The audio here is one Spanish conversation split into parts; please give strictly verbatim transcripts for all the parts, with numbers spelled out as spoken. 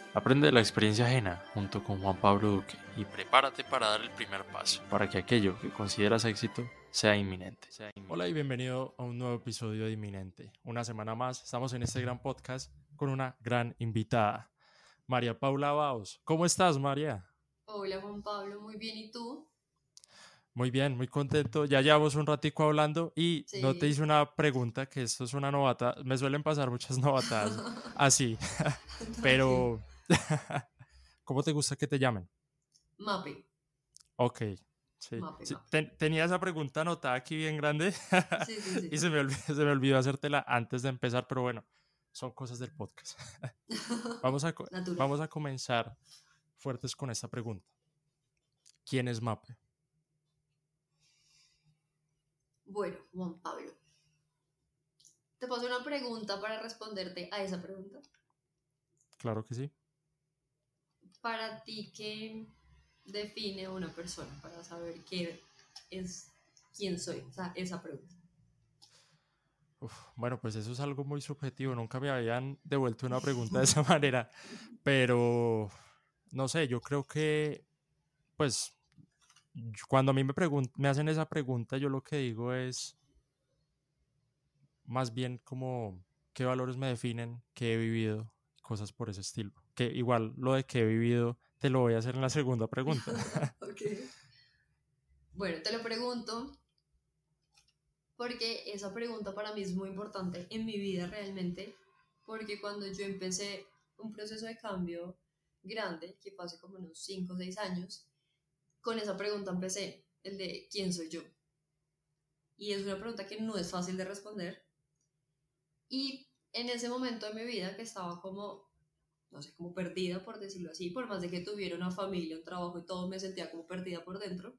Aprende de la experiencia ajena junto con Juan Pablo Duque y prepárate para dar el primer paso para que aquello que consideras éxito sea inminente. Sea inminente. Hola y bienvenido a un nuevo episodio de Inminente. Una semana más estamos en este gran podcast con una gran invitada, María Paula Baos. ¿Cómo estás, María? Hola Juan Pablo, muy bien, ¿y tú? Muy bien, muy contento. Ya llevamos un ratico hablando y no te Sí. hice una pregunta, que esto es una novata. Me suelen pasar muchas novatas así, Tranquilo. pero ¿cómo te gusta que te llamen? Mape, Ok, sí. mape, Sí, mape. ten- tenía esa pregunta anotada aquí bien grande Sí, sí, y sí. se me olvidó, se me olvidó hacértela antes de empezar, pero bueno, son cosas del podcast. Vamos a, co- Natural. vamos a comenzar fuertes con esta pregunta. ¿Quién es Mape? Bueno, Juan Pablo, te paso una pregunta para responderte a esa pregunta. Claro que sí. Para ti, ¿qué define a una persona para saber qué es, quién soy? O sea, esa pregunta. Uf, bueno, pues eso es algo muy subjetivo. Nunca me habían devuelto una pregunta de esa manera, pero no sé, yo creo que, pues, yo- cuando a mí me, pregun- me hacen esa pregunta, yo lo que digo es más bien como qué valores me definen, qué he vivido, cosas por ese estilo. Que igual lo de que he vivido te lo voy a hacer en la segunda pregunta. Ok. Bueno, te lo pregunto porque esa pregunta para mí es muy importante en mi vida realmente, porque cuando yo empecé un proceso de cambio grande, que fue hace como unos cinco o seis años, con esa pregunta empecé, el de ¿quién soy yo? Y es una pregunta que no es fácil de responder. Y en ese momento de mi vida que estaba como, no sé, como perdida, por decirlo así, por más de que tuviera una familia, un trabajo y todo, me sentía como perdida por dentro,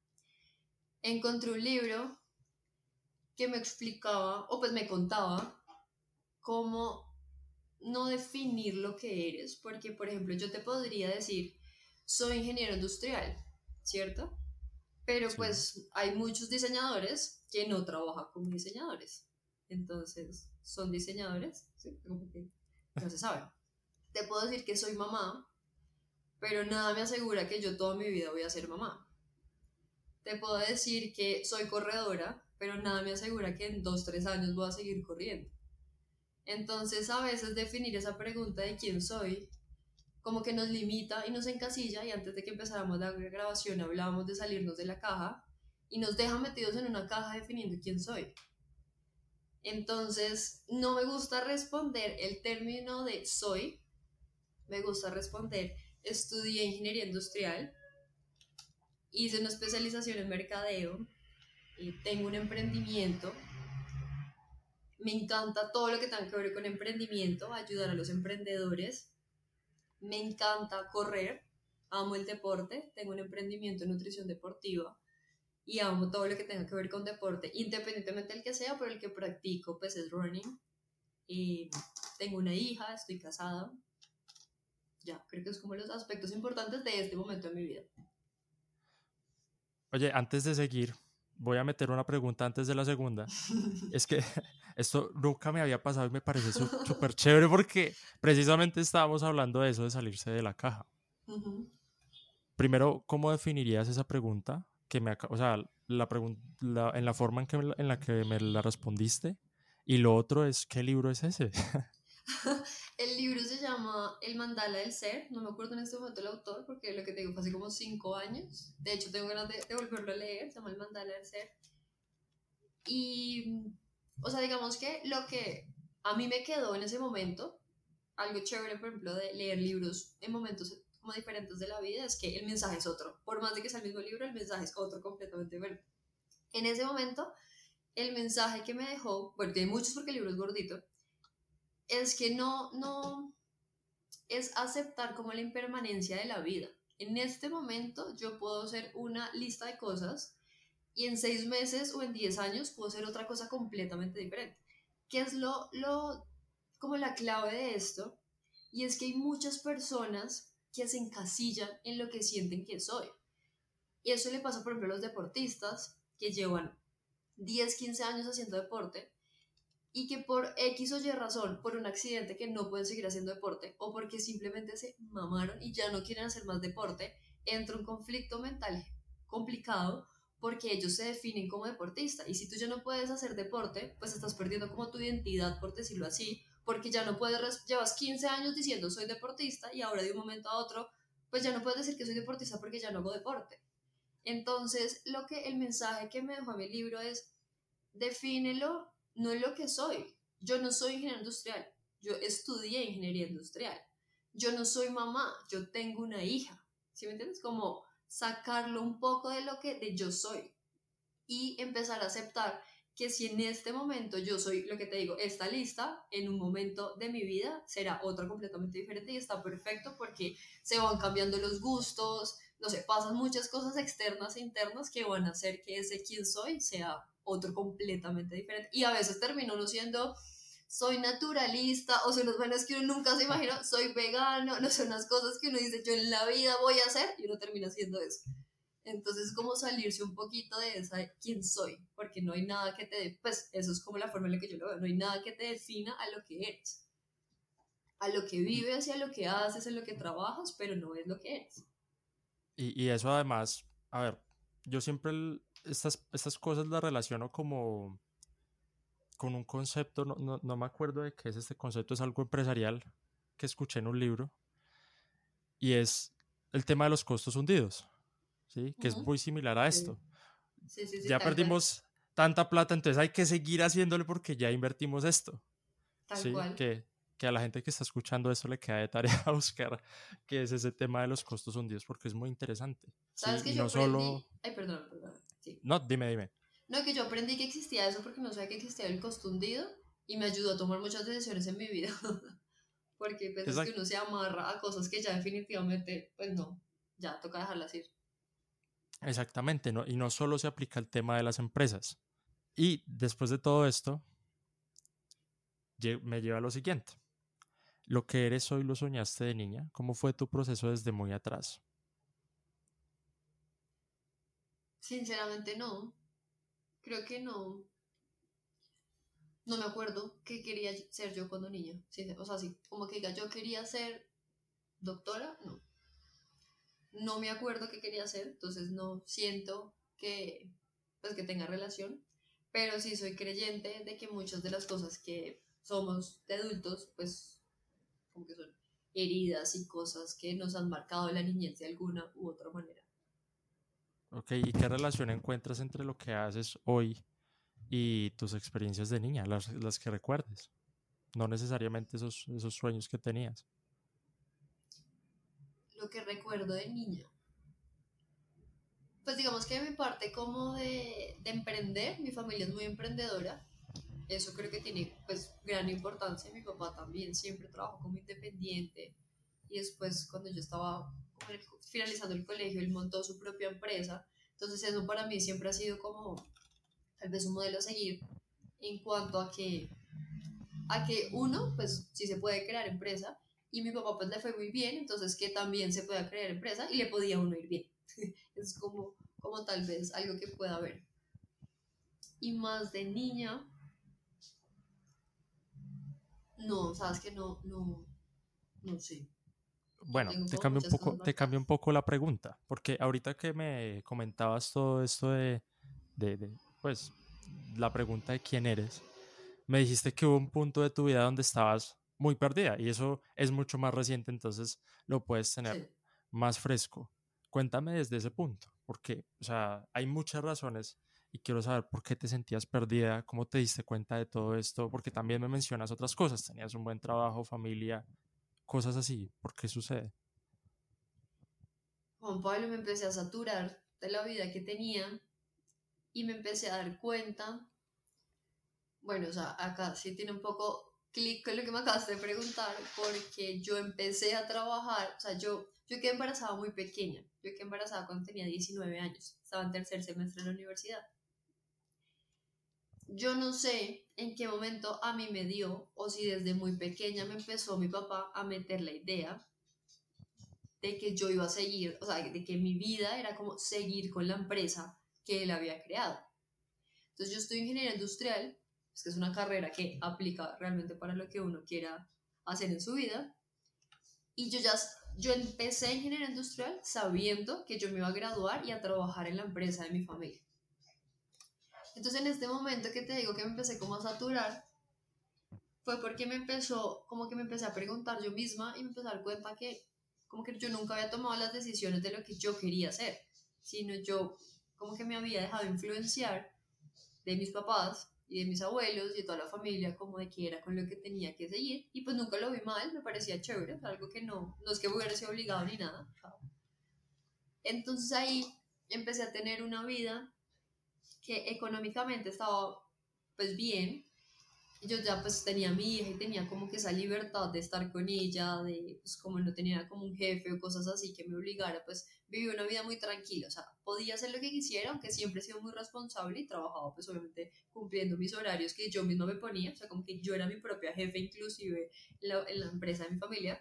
encontré un libro que me explicaba, o pues me contaba, cómo no definir lo que eres, porque por ejemplo yo te podría decir, soy ingeniero industrial, ¿cierto? Pero Sí. pues hay muchos diseñadores que no trabajan como diseñadores, entonces son diseñadores, ¿sí? Como que no se sabe. Te puedo decir que soy mamá, pero nada me asegura que yo toda mi vida voy a ser mamá. Te puedo decir que soy corredora, pero nada me asegura que en dos, tres años voy a seguir corriendo. Entonces a veces definir esa pregunta de quién soy como que nos limita y nos encasilla, y antes de que empezáramos la grabación hablábamos de salirnos de la caja y nos deja metidos en una caja definiendo quién soy. Entonces no me gusta responder el término de soy, me gusta responder estudié ingeniería industrial, hice una especialización en mercadeo y tengo un emprendimiento. Me encanta todo lo que tenga que ver con emprendimiento, ayudar a los emprendedores. Me encanta correr, amo el deporte, tengo un emprendimiento en nutrición deportiva y amo todo lo que tenga que ver con deporte, independientemente del que sea, pero el que practico pues es running. Y tengo una hija, estoy casada. Ya, creo que es como los aspectos importantes de este momento de mi vida. Oye, antes de seguir, voy a meter una pregunta antes de la segunda. Es que esto nunca me había pasado y me parece su- súper chévere porque precisamente estábamos hablando de eso, de salirse de la caja. Uh-huh. Primero, ¿cómo definirías esa pregunta? Que me, aca- o sea, la pregun- la- en la forma en, que me la, en la que me la respondiste. Y lo otro es, ¿qué libro es ese? El libro se llama El Mandala del Ser, no me acuerdo en este momento el autor porque lo que te digo fue hace como cinco años, de hecho tengo ganas de, de volverlo a leer, se llama El Mandala del Ser. Y, o sea, digamos que lo que a mí me quedó en ese momento, algo chévere, por ejemplo, de leer libros en momentos como diferentes de la vida, es que el mensaje es otro. Por más de que sea el mismo libro, el mensaje es otro completamente diferente. En ese momento, el mensaje que me dejó, bueno, tiene muchos porque el libro es gordito, es que no, no, es aceptar como la impermanencia de la vida. En este momento yo puedo hacer una lista de cosas y en seis meses o en diez años puedo hacer otra cosa completamente diferente. ¿Qué es lo, lo, como la clave de esto? Y es que hay muchas personas que se encasillan en lo que sienten que soy. Y eso le pasa, por ejemplo, a los deportistas que llevan diez quince años haciendo deporte y que por X o Y razón, por un accidente que no pueden seguir haciendo deporte o porque simplemente se mamaron y ya no quieren hacer más deporte, entra un conflicto mental complicado porque ellos se definen como deportista y si tú ya no puedes hacer deporte, pues estás perdiendo como tu identidad, por decirlo así, porque ya no puedes, llevas quince años diciendo soy deportista y ahora de un momento a otro, pues ya no puedes decir que soy deportista porque ya no hago deporte. Entonces, lo que el mensaje que me dejó mi libro es, defínelo, no es lo que soy. Yo no soy ingeniero industrial, yo estudié ingeniería industrial. Yo no soy mamá, yo tengo una hija. ¿Sí me entiendes? Como sacarlo un poco de lo que de yo soy y empezar a aceptar que si en este momento yo soy, lo que te digo, esta lista, en un momento de mi vida será otra completamente diferente y está perfecto porque se van cambiando los gustos, no sé, pasan muchas cosas externas e internas que van a hacer que ese quien soy sea otro completamente diferente. Y a veces termino uno siendo, soy naturalista, o sea, unos buenos que uno nunca se imaginó, soy vegano, no son unas cosas que uno dice, yo en la vida voy a hacer, y uno termina haciendo eso. Entonces, como salirse un poquito de esa de quién soy, porque no hay nada que te, pues eso es como la forma en la que yo lo veo, no hay nada que te defina a lo que eres, a lo que vives y a lo que haces, a lo que trabajas, pero no es lo que eres. Y, y eso además, a ver, yo siempre el- estas, estas cosas las relaciono como con un concepto, no, no, no me acuerdo de qué es este concepto, es algo empresarial que escuché en un libro y es el tema de los costos hundidos, ¿sí? Que es Ujú. muy similar a Sí, esto. sí, sí, sí, Ya tal cual, perdimos tanta plata, entonces hay que seguir haciéndole porque ya invertimos esto, tal ¿sí? cual. Que, que a la gente que está escuchando esto le queda de tarea buscar qué es ese tema de los costos hundidos porque es muy interesante, ¿Sabes ¿sí? que Y yo no solo... aprendí? Ay, perdón, perdón, sí. No, dime, dime. No, que yo aprendí que existía eso porque no sabía que existía el costo hundido y me ayudó a tomar muchas decisiones en mi vida. Porque pues es que Exact- uno se amarra a cosas que ya definitivamente, pues no, ya toca dejarlas ir. Exactamente, ¿no? Y no solo se aplica el tema de las empresas. Y después de todo esto, lle- me lleva a lo siguiente. Lo que eres hoy lo soñaste de niña. ¿Cómo fue tu proceso desde muy atrás? Sinceramente no, creo que no, no me acuerdo qué quería ser yo cuando niña. Sí, o sea, sí, como que diga, yo quería ser doctora, no. No me acuerdo qué quería ser, entonces no siento que, pues, que tenga relación, pero sí soy creyente de que muchas de las cosas que somos de adultos, pues como que son heridas y cosas que nos han marcado en la niñez de alguna u otra manera. Ok, ¿y qué relación encuentras entre lo que haces hoy y tus experiencias de niña, las, las que recuerdes? No necesariamente esos, esos sueños que tenías. Lo que recuerdo de niña. Pues digamos que mi parte como de, de emprender, mi familia es muy emprendedora, eso creo que tiene pues gran importancia, mi papá también siempre trabajó como independiente y después cuando yo estaba como el- finalizando el colegio, él montó su propia empresa, entonces eso para mí siempre ha sido como tal vez un modelo a seguir en cuanto a que a que uno, pues sí se puede crear empresa y mi papá pues le fue muy bien, entonces que también se pueda crear empresa y le podía uno ir bien. Es como, como tal vez algo que pueda haber. Y más de niña, no, sabes que no, no, no sé, no Bueno, tengo te como cambio un muchas poco, cosas te cambio un marcadas. poco la pregunta, porque ahorita que me comentabas todo esto de, de, de, pues, la pregunta de quién eres, me dijiste que hubo un punto de tu vida donde estabas muy perdida y eso es mucho más reciente, entonces lo puedes tener Sí. más fresco. Cuéntame desde ese punto, porque, o sea, hay muchas razones y quiero saber por qué te sentías perdida, cómo te diste cuenta de todo esto, porque también me mencionas otras cosas, tenías un buen trabajo, familia, cosas así, ¿por qué sucede? Juan Pablo, me empecé a saturar de la vida que tenía y me empecé a dar cuenta, bueno, o sea, acá sí tiene un poco clic con lo que me acabas de preguntar, porque yo empecé a trabajar, o sea, yo, yo quedé embarazada muy pequeña, yo quedé embarazada cuando tenía diecinueve años, estaba en tercer semestre de la universidad. Yo no sé en qué momento a mí me dio, o si desde muy pequeña me empezó mi papá a meter la idea de que yo iba a seguir, o sea, de que mi vida era como seguir con la empresa que él había creado. Entonces yo estoy ingeniería industrial, es que es una carrera que aplica realmente para lo que uno quiera hacer en su vida. Y yo ya, yo empecé ingeniería industrial sabiendo que yo me iba a graduar y a trabajar en la empresa de mi familia. Entonces en este momento que te digo que me empecé como a saturar, fue porque me empezó, como que me empecé a preguntar yo misma y me empecé a dar cuenta que como que yo nunca había tomado las decisiones de lo que yo quería hacer, sino yo como que me había dejado influenciar de mis papás y de mis abuelos y de toda la familia, como de que era con lo que tenía que seguir, y pues nunca lo vi mal, me parecía chévere, o sea, algo que no, no es que hubiera sido obligado ni nada. Entonces ahí empecé a tener una vida que económicamente estaba pues bien. Yo ya pues tenía a mi hija y tenía como que esa libertad de estar con ella, de pues como no tenía como un jefe o cosas así que me obligara, pues viví una vida muy tranquila, o sea, podía hacer lo que quisiera, aunque siempre he sido muy responsable y trabajaba pues obviamente cumpliendo mis horarios que yo misma me ponía, o sea, como que yo era mi propia jefe inclusive en la, en la empresa de mi familia.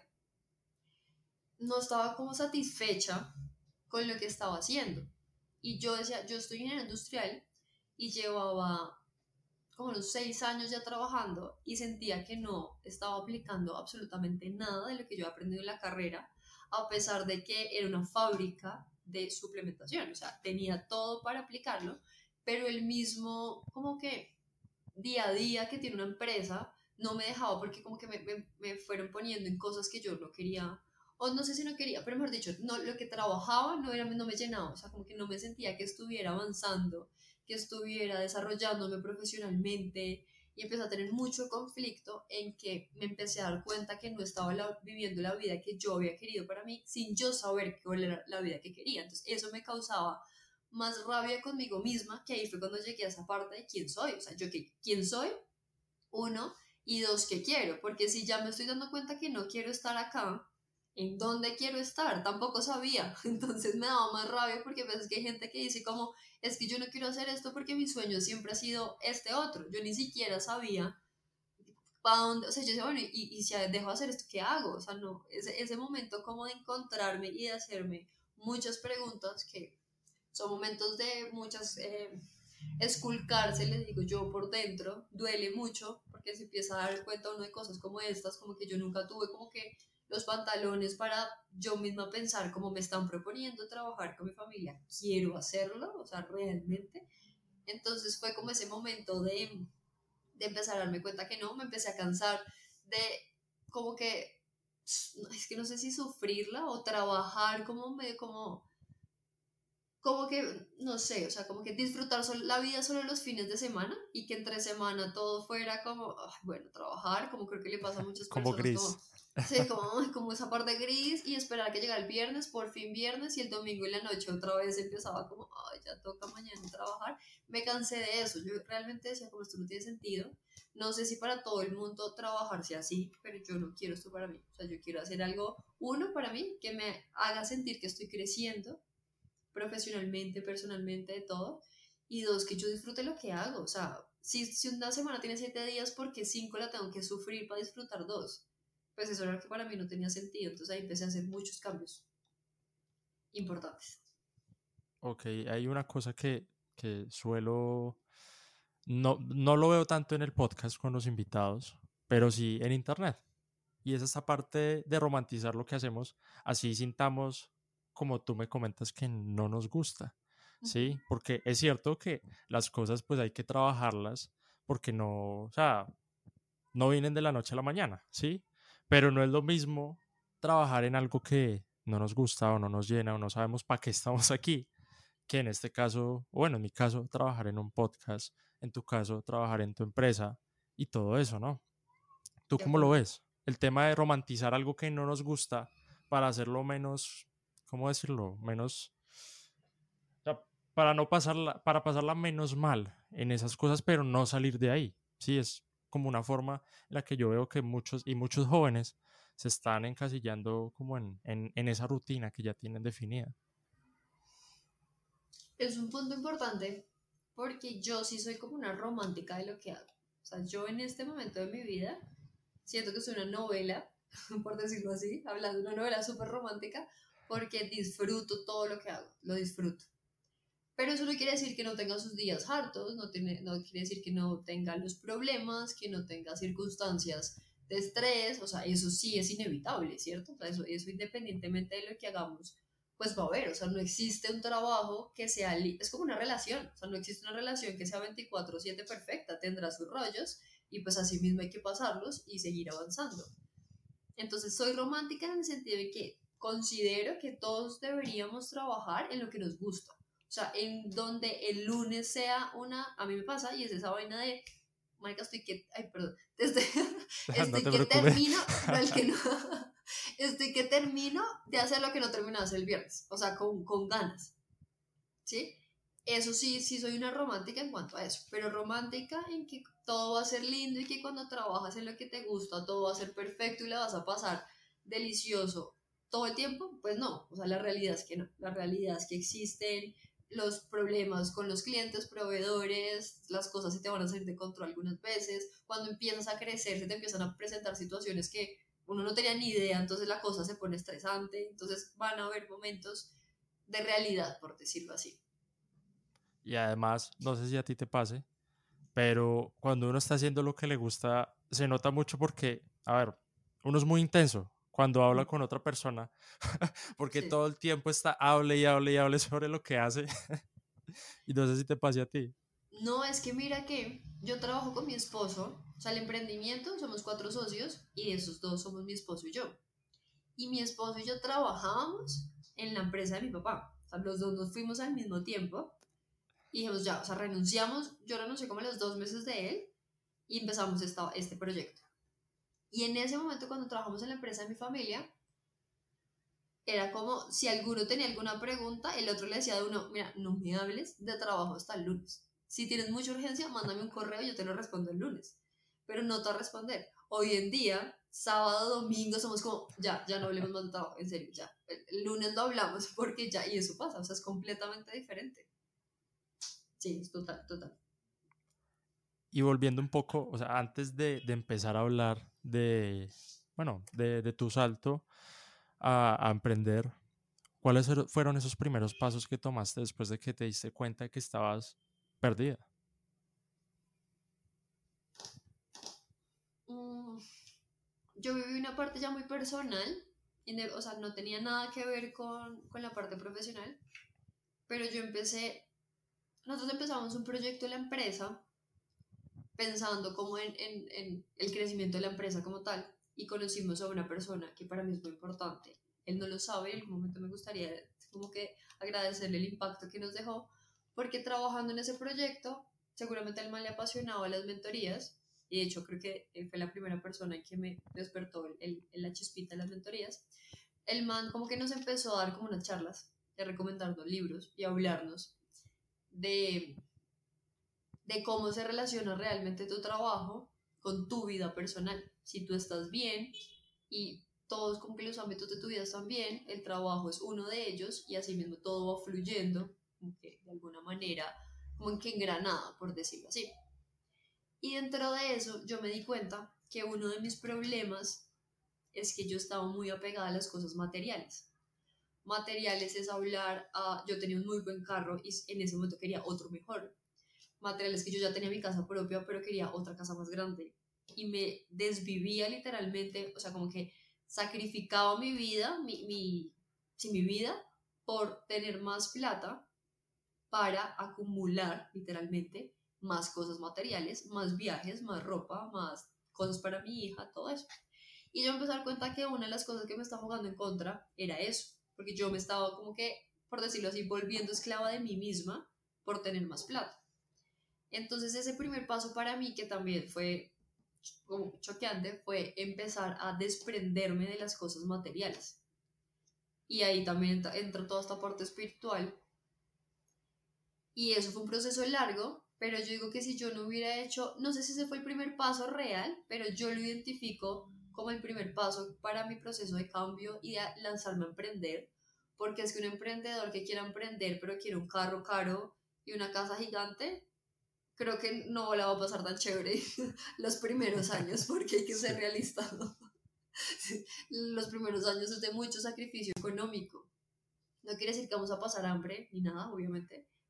No estaba como satisfecha con lo que estaba haciendo y yo decía, yo estoy ingeniero industrial y llevaba como unos seis años ya trabajando y sentía que no estaba aplicando absolutamente nada de lo que yo he aprendido en la carrera, a pesar de que era una fábrica de suplementación, o sea, tenía todo para aplicarlo, pero el mismo como que día a día que tiene una empresa no me dejaba porque como que me, me, me fueron poniendo en cosas que yo no quería, o no sé si no quería, pero mejor dicho, no, lo que trabajaba no, era, no me llenaba, o sea, como que no me sentía que estuviera avanzando, que estuviera desarrollándome profesionalmente, y empecé a tener mucho conflicto en que me empecé a dar cuenta que no estaba la, viviendo la vida que yo había querido para mí sin yo saber cuál era la vida que quería. Entonces eso me causaba más rabia conmigo misma, que ahí fue cuando llegué a esa parte de quién soy, o sea, yo que, quién soy, uno, y dos, qué quiero, porque si ya me estoy dando cuenta que no quiero estar acá, ¿en dónde quiero estar? Tampoco sabía, entonces me daba más rabia porque a veces que hay gente que dice como, es que yo no quiero hacer esto porque mi sueño siempre ha sido este otro, yo ni siquiera sabía para dónde, o sea, yo decía, bueno, y, y si dejo de hacer esto, ¿qué hago? O sea, no, ese, ese momento como de encontrarme y de hacerme muchas preguntas que son momentos de muchas, eh, esculcarse, les digo yo, por dentro, duele mucho porque se empieza a dar cuenta uno de cosas como estas, como que yo nunca tuve como que los pantalones para yo misma pensar cómo me están proponiendo trabajar con mi familia, quiero hacerlo, o sea, realmente. Entonces fue como ese momento de, de empezar a darme cuenta que no, me empecé a cansar de como que, es que no sé si sufrirla o trabajar como medio como como que, no sé, o sea, como que disfrutar sol- la vida solo los fines de semana y que entre semana todo fuera como, ay, bueno, trabajar, como creo que le pasa a muchas Como personas, gris. como, sí, como, ay, como esa parte gris y esperar que llegara el viernes, por fin viernes y el domingo en la noche otra vez empezaba como, ay, ya toca mañana trabajar. Me cansé de eso, yo realmente decía, como esto no tiene sentido. No sé si para todo el mundo trabajar sea así, pero yo no quiero esto para mí. O sea, yo quiero hacer algo, uno, para mí, que me haga sentir que estoy creciendo profesionalmente, personalmente, de todo. Y dos, que yo disfrute lo que hago. O sea, si, si una semana tiene siete días, porque cinco la tengo que sufrir para disfrutar dos? Pues eso era lo que para mí no tenía sentido. Entonces ahí empecé a hacer muchos cambios importantes. Ok, hay una cosa que, que suelo, no, no lo veo tanto en el podcast con los invitados, pero sí en internet. Y es esta parte de romantizar lo que hacemos, así sintamos, como tú me comentas, que no nos gusta, Ujú. ¿sí? Porque es cierto que las cosas pues hay que trabajarlas, porque no, o sea, no vienen de la noche a la mañana, ¿sí? Pero no es lo mismo trabajar en algo que no nos gusta o no nos llena o no sabemos para qué estamos aquí, que en este caso, o bueno, en mi caso, trabajar en un podcast, en tu caso, trabajar en tu empresa y todo eso, ¿no? ¿Tú De cómo lo acuerdo. ves? El tema de romantizar algo que no nos gusta para hacerlo menos, ¿cómo decirlo? Menos, o sea, para no pasarla, para pasarla menos mal en esas cosas, pero no salir de ahí. Sí, es como una forma en la que yo veo que muchos y muchos jóvenes se están encasillando como en, en, en esa rutina que ya tienen definida. Es un punto importante porque yo sí soy como una romántica de lo que hago. O sea, yo en este momento de mi vida siento que es una novela, por decirlo así, hablando de una novela súper romántica, porque disfruto todo lo que hago, lo disfruto. Pero eso no quiere decir que no tenga sus días hartos, no, tiene, no quiere decir que no tenga los problemas, que no tenga circunstancias de estrés, o sea, eso sí es inevitable, ¿cierto? O sea, eso, eso independientemente de lo que hagamos, pues va a haber, o sea, no existe un trabajo que sea, li- es como una relación, o sea, no existe una relación que sea veinticuatro siete perfecta, tendrá sus rollos y pues así mismo hay que pasarlos y seguir avanzando. Entonces, soy romántica en el sentido de que considero que todos deberíamos trabajar en lo que nos gusta. O sea, en donde el lunes sea una, a mí me pasa, y es esa vaina de, marica, estoy que, ay, perdón, estoy, No estoy te que preocupes. termino, no, el que no, estoy que termino de hacer lo que no terminé de hacer el viernes, o sea, con, con ganas, ¿sí? Eso sí, sí soy una romántica en cuanto a eso, pero romántica en que todo va a ser lindo y que cuando trabajas en lo que te gusta todo va a ser perfecto y la vas a pasar delicioso todo el tiempo, pues no, o sea, la realidad es que no, la realidad es que existen los problemas con los clientes, proveedores, las cosas se te van a salir de control algunas veces, cuando empiezas a crecer se te empiezan a presentar situaciones que uno no tenía ni idea, entonces la cosa se pone estresante, entonces van a haber momentos de realidad, por decirlo así. Y además, no sé si a ti te pase, pero cuando uno está haciendo lo que le gusta, se nota mucho porque, a ver, uno es muy intenso cuando habla con otra persona, porque Sí. todo el tiempo está hable y hable y hable sobre lo que hace. Y no sé si te pase a ti. No, es que mira que yo trabajo con mi esposo, o sea, el emprendimiento, somos cuatro socios y de esos dos somos mi esposo y yo. Y mi esposo y yo trabajábamos en la empresa de mi papá. O sea, los dos nos fuimos al mismo tiempo y dijimos ya, o sea, renunciamos, yo renuncié como a los dos meses de él y empezamos esta, este proyecto. Y en ese momento cuando trabajamos en la empresa de mi familia, era como si alguno tenía alguna pregunta, el otro le decía de uno, mira, no me hables de trabajo hasta el lunes. Si tienes mucha urgencia, mándame un correo y yo te lo respondo el lunes. Pero no te va a responder. Hoy en día, sábado, domingo, somos como, ya, ya no hablemos más de trabajo, en serio, ya. El, el lunes lo hablamos porque ya, y eso pasa, o sea, es completamente diferente. Sí, es total, total. Y volviendo un poco, o sea, antes de, de empezar a hablar de, bueno, de, de tu salto a, a emprender, ¿cuáles ero- fueron esos primeros pasos que tomaste después de que te diste cuenta de que estabas perdida? Mm, yo viví una parte ya muy personal, inde- o sea, no tenía nada que ver con, con la parte profesional, pero yo empecé, nosotros empezamos un proyecto en la empresa pensando como en, en, en el crecimiento de la empresa como tal y conocimos a una persona que para mí es muy importante. Él no lo sabe, en algún momento me gustaría como que agradecerle el impacto que nos dejó, porque trabajando en ese proyecto, seguramente al man le apasionaba las mentorías, y de hecho creo que él fue la primera persona en que me despertó el, el, la chispita de las mentorías. El man como que nos empezó a dar como unas charlas, de recomendarnos libros y a hablarnos de de cómo se relaciona realmente tu trabajo con tu vida personal. Si tú estás bien y todos como que los ámbitos de tu vida están bien, el trabajo es uno de ellos y así mismo todo va fluyendo, como que de alguna manera, como en que engranada, por decirlo así. Y dentro de eso yo me di cuenta que uno de mis problemas es que yo estaba muy apegada a las cosas materiales. Materiales es hablar, a, yo tenía un muy buen carro y en ese momento quería otro mejor. Materiales que yo ya tenía mi casa propia, pero quería otra casa más grande. Y me desvivía literalmente, o sea, como que sacrificaba mi vida, mi, mi, sí, mi vida, por tener más plata para acumular literalmente más cosas materiales, más viajes, más ropa, más cosas para mi hija, todo eso. Y yo me empecé a dar cuenta que una de las cosas que me estaba jugando en contra era eso, porque yo me estaba como que, por decirlo así, volviendo esclava de mí misma por tener más plata. Entonces ese primer paso para mí, que también fue como choqueante, fue empezar a desprenderme de las cosas materiales. Y ahí también entra toda esta parte espiritual. Y eso fue un proceso largo, pero yo digo que si yo no hubiera hecho, no sé si ese fue el primer paso real, pero yo lo identifico como el primer paso para mi proceso de cambio y de lanzarme a emprender, porque es que un emprendedor que quiera emprender, pero quiere un carro caro y una casa gigante, creo que no la va a pasar tan chévere los primeros años, porque hay que ser Sí. realista, ¿no? Los primeros años es de mucho sacrificio económico. No quiere decir que vamos a pasar hambre ni nada, obviamente,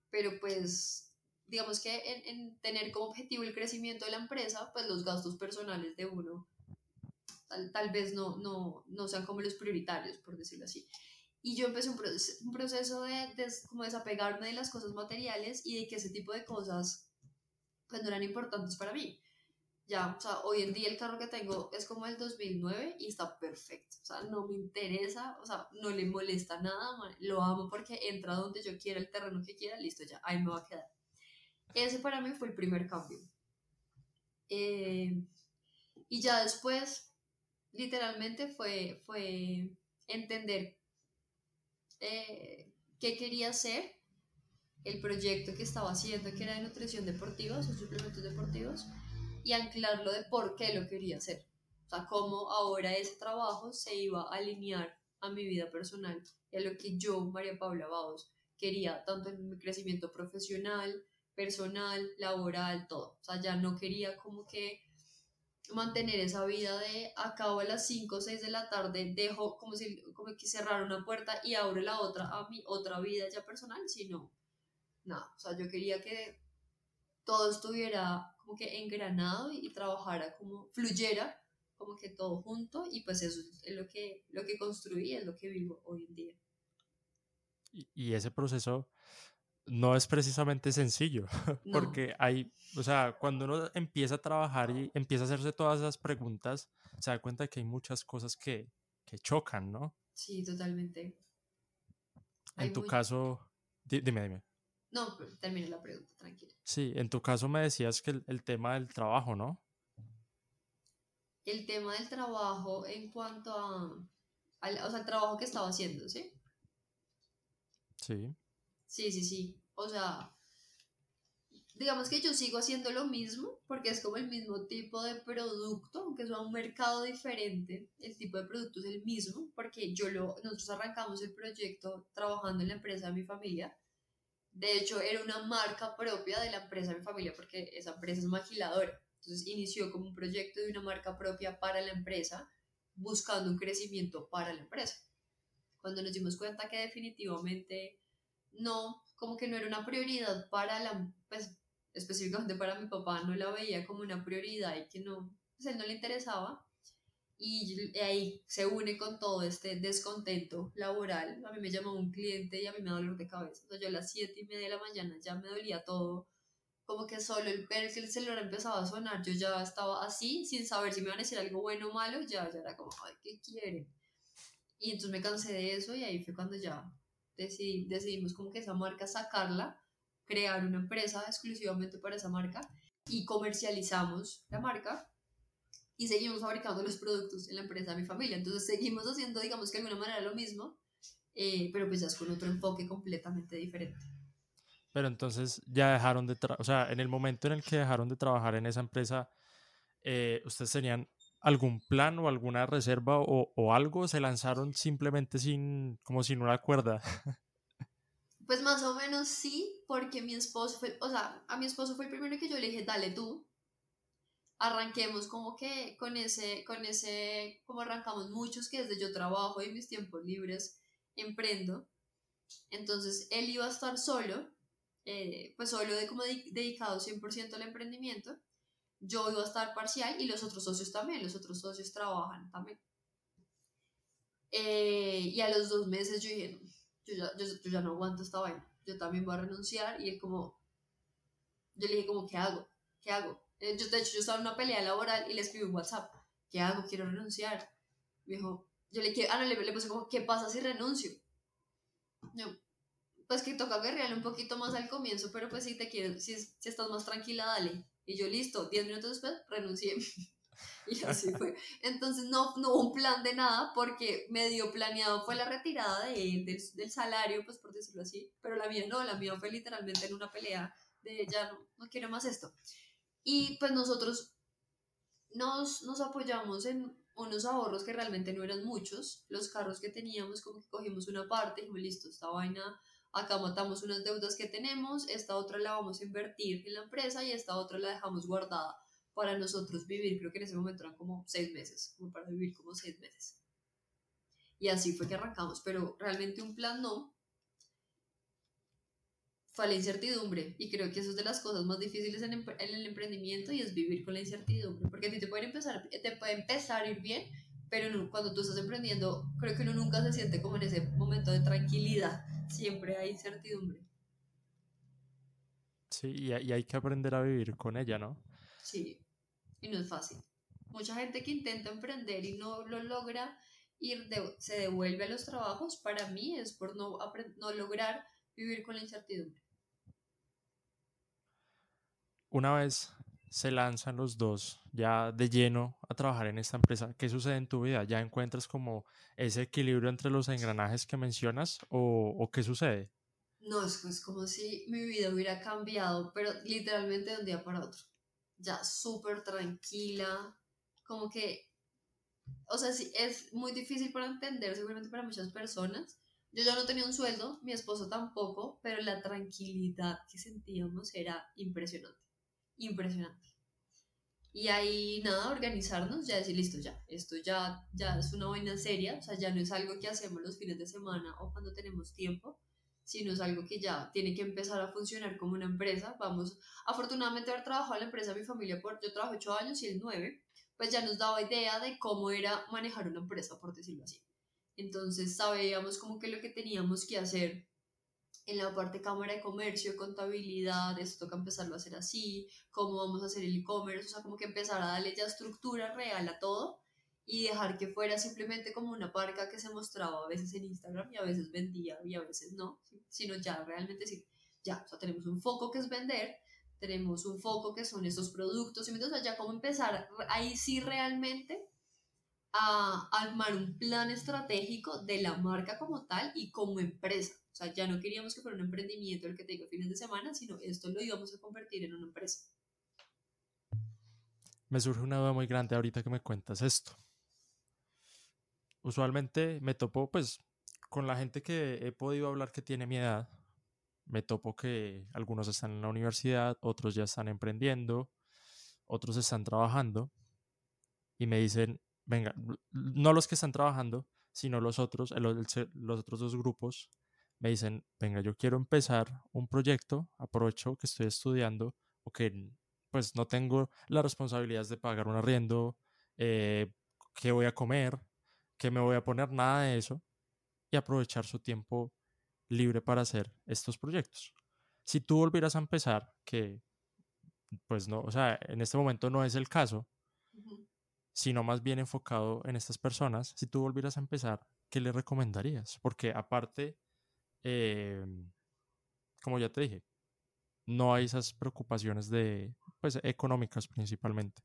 pero pues digamos que en, en tener como objetivo el crecimiento de la empresa, pues los gastos personales de uno tal, tal vez no, no, no sean como los prioritarios, por decirlo así. Y yo empecé un, proceso, un proceso de, de como desapegarme de las cosas materiales y de que ese tipo de cosas pues no eran importantes para mí. Ya, o sea, hoy en día el carro que tengo es como el dos mil nueve y está perfecto. O sea, no me interesa, o sea, no le molesta nada, man, lo amo porque entra donde yo quiera, el terreno que quiera, listo, ya, ahí me va a quedar. Ese para mí fue el primer cambio. Eh, y ya después, literalmente, fue, fue entender eh, qué quería hacer, el proyecto que estaba haciendo, que era de nutrición deportiva, o suplementos deportivos, y anclarlo de por qué lo quería hacer. O sea, cómo ahora ese trabajo se iba a alinear a mi vida personal y a lo que yo, María Paula Baos, quería, tanto en mi crecimiento profesional, personal, laboral, todo. O sea, ya no quería como que mantener esa vida de acabo a las cinco o seis de la tarde, dejo como si como que cerrar una puerta y abro la otra a mi otra vida ya personal, sino nada, o sea, yo quería que todo estuviera como que engranado y, y trabajara como fluyera, como que todo junto y pues eso es lo que, lo que construí, es lo que vivo hoy en día. Y, y ese proceso no es precisamente sencillo, No, porque hay, o sea, cuando uno empieza a trabajar y empieza a hacerse todas esas preguntas, se da cuenta que hay muchas cosas que, que chocan, ¿no? sí, totalmente. En Hay tu muy... caso, di- dime, dime. No, pero termine la pregunta, tranquila. Sí, en tu caso me decías que el, el tema del trabajo, ¿no? El tema del trabajo en cuanto a, al, o sea, el trabajo que estaba haciendo, ¿sí? Sí, Sí, sí, sí. O sea, digamos que yo sigo haciendo lo mismo porque es como el mismo tipo de producto, aunque sea un mercado diferente, el tipo de producto es el mismo porque yo lo, nosotros arrancamos el proyecto trabajando en la empresa de mi familia. De hecho, era una marca propia de la empresa de mi familia porque esa empresa es maquiladora. Entonces inició como un proyecto de una marca propia para la empresa, buscando un crecimiento para la empresa. Cuando nos dimos cuenta que definitivamente no, como que no era una prioridad para la, pues específicamente para mi papá, no la veía como una prioridad y que no, pues a él no le interesaba. Y ahí se une con todo este descontento laboral. A mí me llamó un cliente y a mí me da dolor de cabeza. O sea, yo a las siete y media de la mañana ya me dolía todo. Como que solo el ver que el celular empezaba a sonar, yo ya estaba así, sin saber si me iban a decir algo bueno o malo, ya, ya era como, ay, ¿qué quieren? Y entonces me cansé de eso y ahí fue cuando ya decidí, decidimos como que esa marca sacarla, crear una empresa exclusivamente para esa marca y comercializamos la marca y seguimos fabricando los productos en la empresa de mi familia. Entonces seguimos haciendo, digamos que de alguna manera lo mismo, eh, pero pues ya es con otro enfoque completamente diferente. pero entonces ya dejaron de trabajar, o sea, en el momento en el que dejaron de trabajar en esa empresa, eh, ¿ustedes tenían algún plan o alguna reserva o, o algo? ¿Se lanzaron simplemente sin, como sin una cuerda? Pues más o menos sí, porque mi esposo fue, o sea, a mi esposo fue el primero que yo le dije, dale tú, arranquemos como que con ese, con ese, como arrancamos muchos que desde yo trabajo y mis tiempos libres emprendo. Entonces él iba a estar solo, eh, pues solo de como de, dedicado cien por ciento al emprendimiento. Yo iba a estar parcial y los otros socios también, los otros socios trabajan también. Eh, y a los dos meses yo dije, no, yo ya, yo, yo ya no aguanto esta vaina, yo también voy a renunciar. Y él como, yo le dije como, ¿qué hago? ¿Qué hago? Eh, yo, de hecho, yo estaba en una pelea laboral y le escribí un WhatsApp, ¿qué hago? Quiero renunciar. Me dijo, yo le, ah, no, le, le puse como, ¿qué pasa si renuncio? Yo, pues que toca guerrearle un poquito más al comienzo, pero pues si te quieres, si, si estás más tranquila, dale. Y yo, listo, diez minutos después, renuncié. Y así fue. Entonces no, no hubo un plan de nada porque medio planeado fue la retirada de él, del, del salario, pues por decirlo así. Pero la mía no, la mía fue literalmente en una pelea de ya no, no quiero más esto. Y pues nosotros nos, nos apoyamos en unos ahorros que realmente no eran muchos. Los carros que teníamos, como que cogimos una parte y dijimos, listo, esta vaina, acá matamos unas deudas que tenemos, esta otra la vamos a invertir en la empresa y esta otra la dejamos guardada para nosotros vivir. Creo que en ese momento eran como seis meses, como para vivir como seis meses. Y así fue que arrancamos, pero realmente un plan no. fue a la incertidumbre. Y creo que eso es de las cosas más difíciles en, en el emprendimiento y es vivir con la incertidumbre. Porque a ti te puede empezar, te puede empezar a ir bien, pero no, cuando tú estás emprendiendo, creo que uno nunca se siente como en ese momento de tranquilidad. Siempre hay incertidumbre. Sí, y, y hay que aprender a vivir con ella, ¿no? Sí, y no es fácil. Mucha gente que intenta emprender y no lo logra ir de, se devuelve a los trabajos, para mí es por no, no lograr vivir con la incertidumbre. Una vez se lanzan los dos ya de lleno a trabajar en esta empresa, ¿qué sucede en tu vida? ¿Ya encuentras como ese equilibrio entre los engranajes que mencionas o, o qué sucede? No, es, es como si mi vida hubiera cambiado, pero literalmente de un día para otro. Ya súper tranquila, como que, o sea, sí, es muy difícil para entender, seguramente para muchas personas. Yo ya no tenía un sueldo, mi esposo tampoco, pero la tranquilidad que sentíamos era impresionante, impresionante. Y ahí nada, organizarnos, ya decir, listo, ya, esto ya, ya es una vaina seria, o sea, ya no es algo que hacemos los fines de semana o cuando tenemos tiempo, sino es algo que ya tiene que empezar a funcionar como una empresa. Vamos, afortunadamente haber trabajado en la empresa de mi familia, por, yo trabajo ocho años y él nueve, pues ya nos daba idea de cómo era manejar una empresa, por decirlo así. Entonces sabíamos como que lo que teníamos que hacer en la parte cámara de comercio, contabilidad, esto toca empezarlo a hacer así, cómo vamos a hacer el e-commerce, o sea, como que empezar a darle ya estructura real a todo y dejar que fuera simplemente como una marca que se mostraba a veces en Instagram y a veces vendía y a veces no, sino ya realmente decir, ya, o sea, tenemos un foco que es vender, tenemos un foco que son estos productos, y entonces ya cómo empezar ahí sí realmente a armar un plan estratégico de la marca como tal y como empresa. O sea, ya no queríamos que fuera un emprendimiento el que tenga fines de semana, sino esto lo íbamos a convertir en una empresa. Me surge una duda muy grande ahorita que me cuentas esto. Usualmente me topo pues con la gente que he podido hablar que tiene mi edad. Me topo que algunos están en la universidad, otros ya están emprendiendo, otros están trabajando y me dicen, venga, no los que están trabajando, sino los otros, el, el, los otros dos grupos, me dicen, venga, yo quiero empezar un proyecto, aprovecho que estoy estudiando o que pues no tengo las responsabilidades de pagar un arriendo, eh, qué voy a comer, qué me voy a poner, nada de eso, y aprovechar su tiempo libre para hacer estos proyectos. Si tú volvieras a empezar, que pues no, o sea, en este momento no es el caso, Uh-huh. sino más bien enfocado en estas personas, si tú volvieras a empezar, ¿qué le recomendarías? Porque aparte, eh, como ya te dije, no hay esas preocupaciones de, pues, económicas principalmente.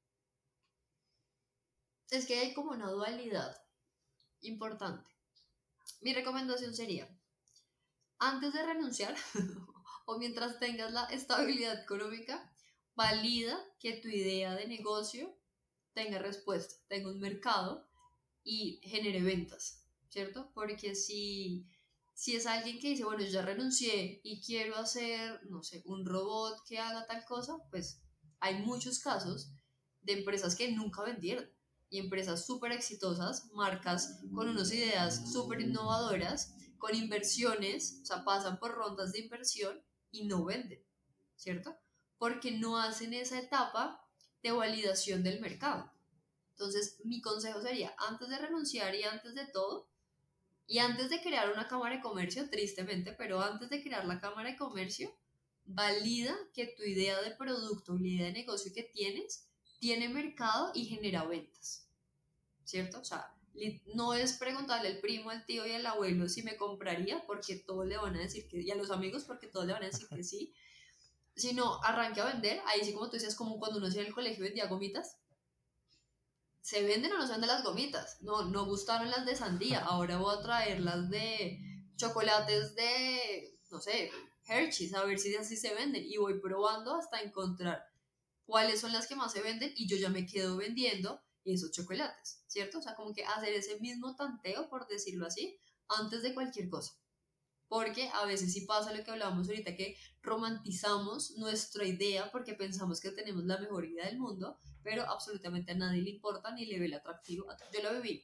Es que hay como una dualidad importante. Mi recomendación sería, antes de renunciar o mientras tengas la estabilidad económica, valida que tu idea de negocio tenga respuesta, tenga un mercado y genere ventas, ¿cierto? Porque si, si es alguien que dice, bueno, yo ya renuncié y quiero hacer, no sé, un robot que haga tal cosa, pues hay muchos casos de empresas que nunca vendieron y empresas súper exitosas, marcas con unas ideas súper innovadoras, con inversiones, o sea, pasan por rondas de inversión y no venden, ¿cierto? Porque no hacen esa etapa de validación del mercado. Entonces, mi consejo sería, antes de renunciar y antes de todo, y antes de crear una cámara de comercio, tristemente, pero antes de crear la cámara de comercio, valida que tu idea de producto o la idea de negocio que tienes tiene mercado y genera ventas, ¿cierto? O sea, no es preguntarle al primo, al tío y al abuelo si me compraría, porque todos le van a decir que, y a los amigos, porque todos le van a decir que sí, sino arranque a vender, ahí sí como tú decías, como cuando uno hacía en el colegio vendía gomitas, ¿se venden o no se venden las gomitas? No, no gustaron las de sandía, ahora voy a traer las de chocolates de, no sé, Hershey's, a ver si así se venden. Y voy probando hasta encontrar cuáles son las que más se venden y yo ya me quedo vendiendo esos chocolates, ¿cierto? O sea, como que hacer ese mismo tanteo, por decirlo así, antes de cualquier cosa. Porque a veces sí pasa lo que hablábamos ahorita, que romantizamos nuestra idea porque pensamos que tenemos la mejor idea del mundo, pero absolutamente a nadie le importa ni le ve el atractivo. Yo lo viví.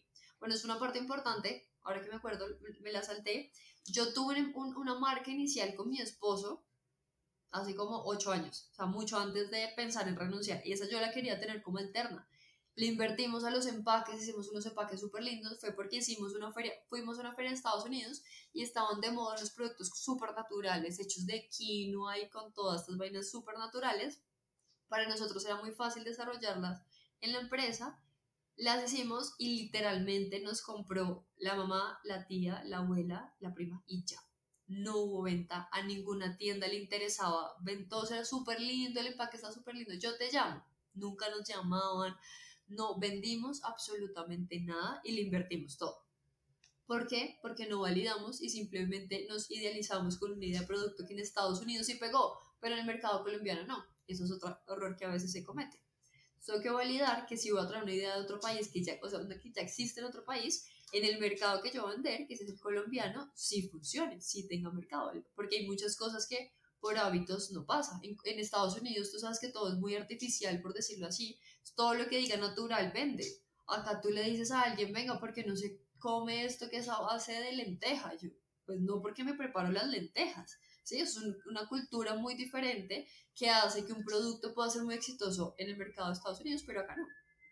Bueno, es una parte importante, ahora que me acuerdo, me la salté. Yo tuve un, una marca inicial con mi esposo hace como ocho años, o sea, mucho antes de pensar en renunciar, y esa yo la quería tener como alterna. Le invertimos a los empaques, hicimos unos empaques súper lindos, fue porque hicimos una feria, fuimos a una feria en Estados Unidos y estaban de moda los productos súper naturales, hechos de quinoa y con todas estas vainas súper naturales. Para nosotros era muy fácil desarrollarlas en la empresa, las hicimos y literalmente nos compró la mamá, la tía, la abuela, la prima y ya. No hubo venta a ninguna tienda, le interesaba, ventoso, era súper lindo, el empaque está súper lindo, yo te llamo. Nunca nos llamaban, no vendimos absolutamente nada y le invertimos todo. ¿Por qué? Porque no validamos y simplemente nos idealizamos con una idea de producto que en Estados Unidos sí pegó, pero en el mercado colombiano no. Eso es otro error que a veces se comete. Tengo que validar que si voy a traer una idea de otro país, que ya, o sea, que ya existe en otro país, en el mercado que yo voy a vender, que es el colombiano, sí funcione, sí tenga mercado. Porque hay muchas cosas que por hábitos no pasa. En, en Estados Unidos tú sabes que todo es muy artificial, por decirlo así. Todo lo que diga natural vende. Acá tú le dices a alguien, venga, porque no se come esto que es a base de lenteja. Yo, pues no, porque me preparo las lentejas. ¿Sí? Es un, una cultura muy diferente que hace que un producto pueda ser muy exitoso en el mercado de Estados Unidos, pero acá no.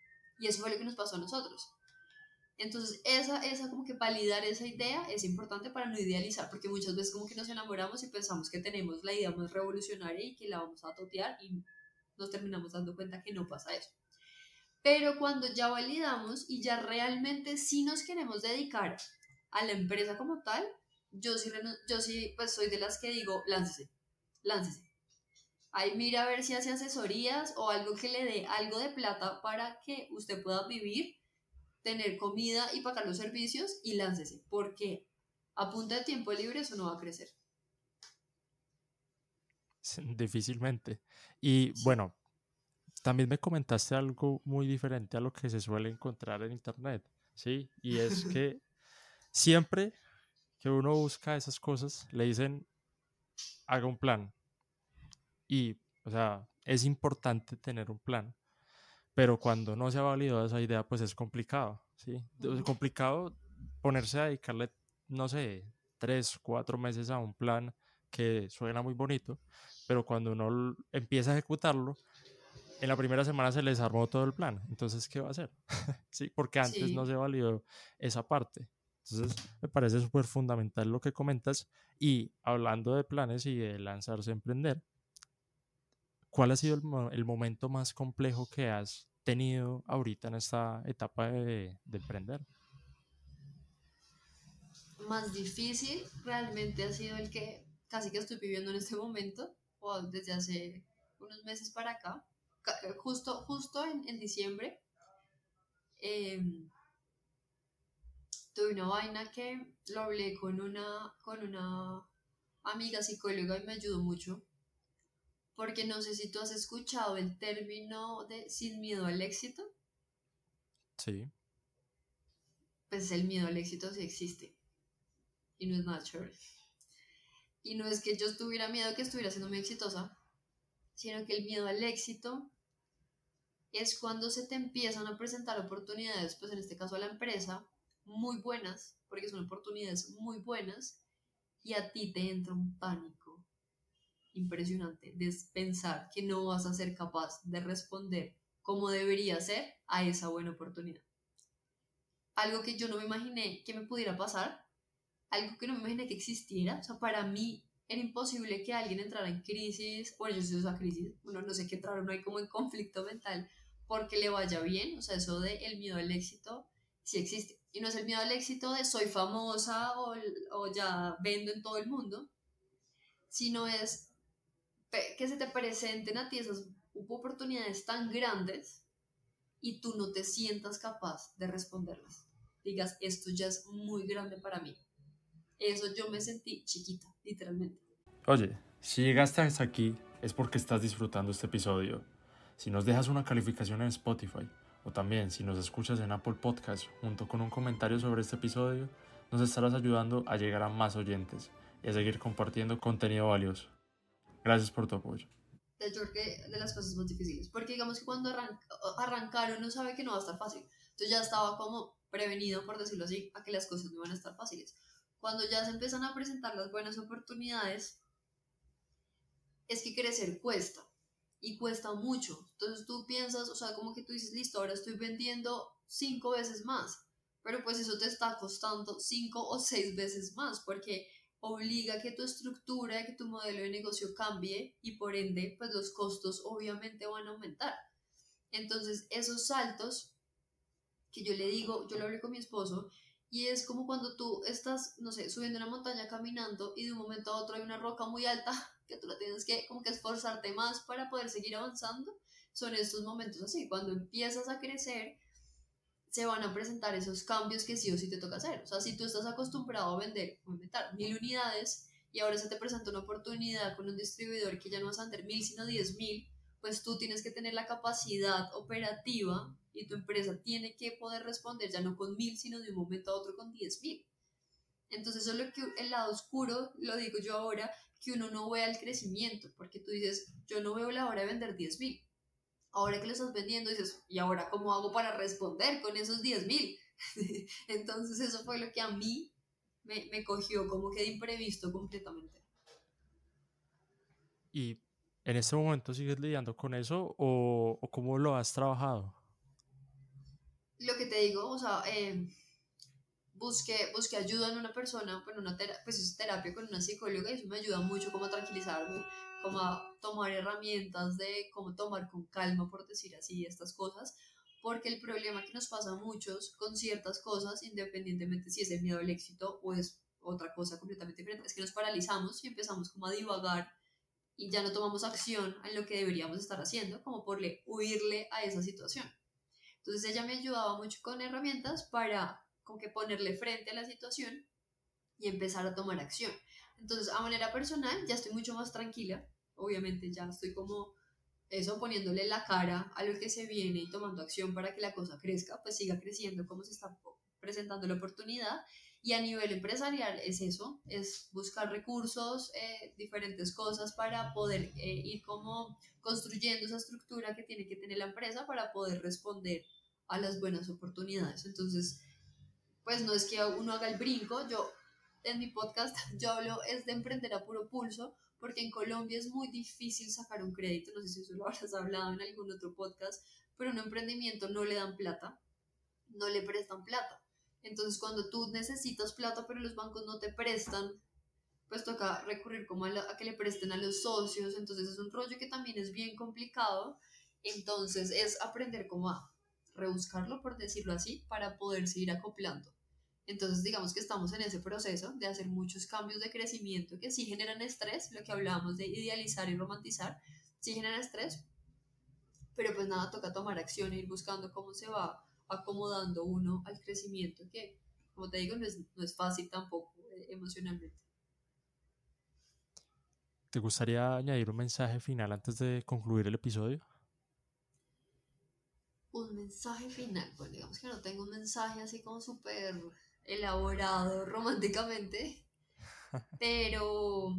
Y eso fue lo que nos pasó a nosotros. Entonces, esa, esa como que validar esa idea es importante para no idealizar, porque muchas veces como que nos enamoramos y pensamos que tenemos la idea más revolucionaria y que la vamos a totear y nos terminamos dando cuenta que no pasa eso. Pero cuando ya validamos y ya realmente sí nos queremos dedicar a la empresa como tal, yo sí, yo sí pues soy de las que digo, láncese, láncese. Ahí mira a ver si hace asesorías o algo que le dé algo de plata para que usted pueda vivir, tener comida y pagar los servicios y láncese, porque a punta de tiempo libre eso no va a crecer. Difícilmente. Y Sí. bueno, también me comentaste algo muy diferente a lo que se suele encontrar en internet, ¿sí? Y es que siempre que uno busca esas cosas, le dicen, haga un plan. Y, o sea, es importante tener un plan, pero cuando no se ha validado esa idea, pues es complicado, ¿sí? Es complicado ponerse a dedicarle, no sé, tres, cuatro meses a un plan que suena muy bonito, pero cuando uno empieza a ejecutarlo, en la primera semana se les armó todo el plan. Entonces, ¿qué va a hacer? Sí, porque antes Sí. no se validó esa parte. Entonces, me parece súper fundamental lo que comentas. Y hablando de planes y de lanzarse a emprender, ¿cuál ha sido el, mo- el momento más complejo que has tenido ahorita en esta etapa de, de emprender? Más difícil realmente ha sido el que casi que estoy viviendo en este momento, o desde hace unos meses para acá, justo, justo en, en diciembre, eh, tuve una vaina que lo hablé con una, con una amiga psicóloga y me ayudó mucho, porque no sé si tú has escuchado el término de sin miedo al éxito, Sí, pues el miedo al éxito sí existe y no es nada chévere. Y no es que yo tuviera miedo de que estuviera siendo muy exitosa, sino que el miedo al éxito es cuando se te empiezan a presentar oportunidades, pues en este caso a la empresa, muy buenas, porque son oportunidades muy buenas, y a ti te entra un pánico impresionante de pensar que no vas a ser capaz de responder como debería ser a esa buena oportunidad. Algo que yo no me imaginé que me pudiera pasar, algo que no me imaginé que existiera, o sea, para mí era imposible que alguien entrara en crisis, bueno, yo soy esa crisis, uno no sé qué entrar, uno hay como en conflicto mental porque le vaya bien, o sea, eso de el miedo al éxito sí existe, y no es el miedo al éxito de soy famosa o, o ya vendo en todo el mundo, sino es que se te presenten a ti esas oportunidades tan grandes y tú no te sientas capaz de responderlas. Digas, esto ya es muy grande para mí. Eso yo me sentí chiquita, literalmente. oye, si llegaste hasta aquí es porque estás disfrutando este episodio. Si nos dejas una calificación en Spotify o también si nos escuchas en Apple Podcast junto con un comentario sobre este episodio, nos estarás ayudando a llegar a más oyentes y a seguir compartiendo contenido valioso. Gracias por tu apoyo. De hecho, que de las cosas más difíciles, porque digamos que cuando arranca, arrancar uno sabe que no va a estar fácil. Entonces ya estaba como, prevenido, por decirlo así, a que las cosas no van a estar fáciles. Cuando ya se empiezan a presentar las buenas oportunidades, es que crecer cuesta y cuesta mucho. Entonces tú piensas, o sea, como que tú dices, listo, ahora estoy vendiendo cinco veces más, pero pues eso te está costando cinco o seis veces más porque obliga a que tu estructura, que tu modelo de negocio cambie y por ende, pues los costos obviamente van a aumentar. Entonces, esos saltos que yo le digo, yo lo hablé con mi esposo, y es como cuando tú estás, no sé, subiendo una montaña caminando y de un momento a otro hay una roca muy alta que tú la tienes que como que esforzarte más para poder seguir avanzando. Son estos momentos así, cuando empiezas a crecer, se van a presentar esos cambios que sí o sí te toca hacer. O sea, si tú estás acostumbrado a vender, a inventar mil unidades y ahora se te presenta una oportunidad con un distribuidor que ya no vas a vender mil, sino diez mil, pues tú tienes que tener la capacidad operativa y tu empresa tiene que poder responder ya no con mil, sino de un momento a otro con diez mil. Entonces, eso es lo que el lado oscuro, lo digo yo ahora, que uno no ve al crecimiento, porque tú dices, yo no veo la hora de vender diez mil. Ahora que lo estás vendiendo, dices, ¿y ahora cómo hago para responder con esos diez mil? Entonces, eso fue lo que a mí me, me cogió como que de imprevisto completamente. ¿Y en este momento sigues lidiando con eso o, o cómo lo has trabajado? Lo que te digo, o sea, eh, busqué, busqué ayuda en una persona, bueno, una tera, pues es terapia con una psicóloga y eso me ayuda mucho como a tranquilizarme, como a tomar herramientas de cómo tomar con calma, por decir así, estas cosas, porque el problema que nos pasa a muchos con ciertas cosas, independientemente si es el miedo al éxito o es otra cosa completamente diferente, es que nos paralizamos y empezamos como a divagar y ya no tomamos acción en lo que deberíamos estar haciendo, como por le, huirle a esa situación. Entonces ella me ayudaba mucho con herramientas para como que ponerle frente a la situación y empezar a tomar acción. Entonces, a manera personal, ya estoy mucho más tranquila. Obviamente, ya estoy como eso, poniéndole la cara a lo que se viene y tomando acción para que la cosa crezca, pues siga creciendo como se está presentando la oportunidad. Y a nivel empresarial es eso, es buscar recursos, eh, diferentes cosas para poder eh, ir como construyendo esa estructura que tiene que tener la empresa para poder responder a las buenas oportunidades. Entonces, pues no es que uno haga el brinco, yo en mi podcast yo hablo es de emprender a puro pulso, porque en Colombia es muy difícil sacar un crédito, no sé si eso lo habrás hablado en algún otro podcast, pero un emprendimiento no le dan plata, no le prestan plata. Entonces cuando tú necesitas plata pero los bancos no te prestan, pues toca recurrir como a, la, a que le presten a los socios, entonces es un rollo que también es bien complicado, entonces es aprender como a rebuscarlo, por decirlo así, para poder seguir acoplando. Entonces, digamos que estamos en ese proceso de hacer muchos cambios de crecimiento que sí generan estrés, lo que hablábamos de idealizar y romantizar, sí generan estrés, pero pues nada, toca tomar acción e ir buscando cómo se va acomodando uno al crecimiento, que como te digo, no es, no es fácil tampoco eh, emocionalmente. ¿Te gustaría añadir un mensaje final antes de concluir el episodio? Un mensaje final, pues digamos que no tengo un mensaje así como súper elaborado románticamente, pero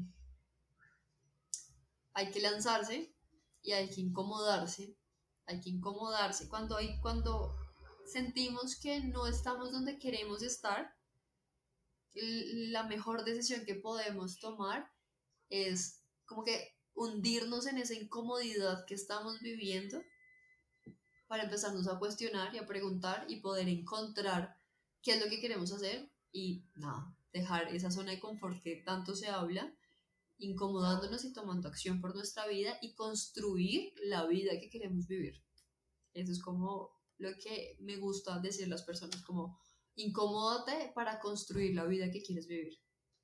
hay que lanzarse y hay que incomodarse, hay que incomodarse cuando hay, cuando sentimos que no estamos donde queremos estar, la mejor decisión que podemos tomar es como que hundirnos en esa incomodidad que estamos viviendo para empezarnos a cuestionar y a preguntar y poder encontrar qué es lo que queremos hacer y nada, dejar esa zona de confort que tanto se habla, incomodándonos y tomando acción por nuestra vida y construir la vida que queremos vivir. Eso es como lo que me gusta decir a las personas, como incomódate para construir la vida que quieres vivir.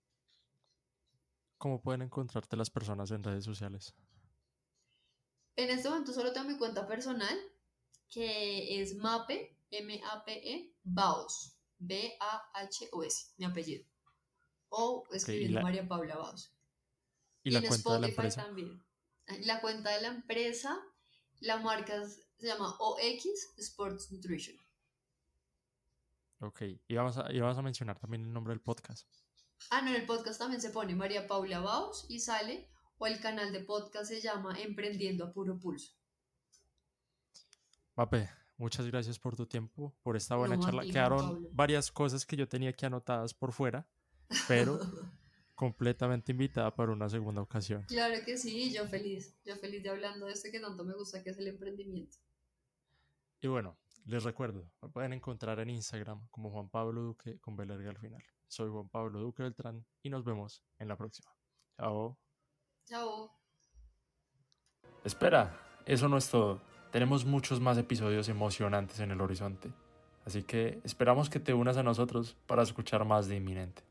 ¿Cómo pueden encontrarte las personas en redes sociales? En este momento solo tengo mi cuenta personal, que es Mape, M A P E, Baos, B A H O S, mi apellido. O Okay, ¿y, escribiendo la, María Paula Baos. ¿Y Y la en cuenta de la Spotify empresa? también. La cuenta de la empresa, la marca se llama O X Sports Nutrition. Ok, y vamos, a, y vamos a mencionar también el nombre del podcast. Ah, no, en el podcast también se pone María Paula Baos y sale, o el canal de podcast se llama Emprendiendo a Puro Pulso. Mape, muchas gracias por tu tiempo, por esta buena No, a charla. ti, Juan Quedaron Pablo. varias cosas que yo tenía aquí anotadas por fuera, pero completamente invitada para una segunda ocasión. Claro que sí, yo feliz, yo feliz de hablando de este que tanto me gusta, que es el emprendimiento. Y bueno, les recuerdo, me pueden encontrar en Instagram como Juan Pablo Duque con B larga al final. Soy Juan Pablo Duque Beltrán y nos vemos en la próxima. Chao. Chao. Espera, eso no es todo. Tenemos muchos más episodios emocionantes en el horizonte. Así que esperamos que te unas a nosotros para escuchar más de Inminente.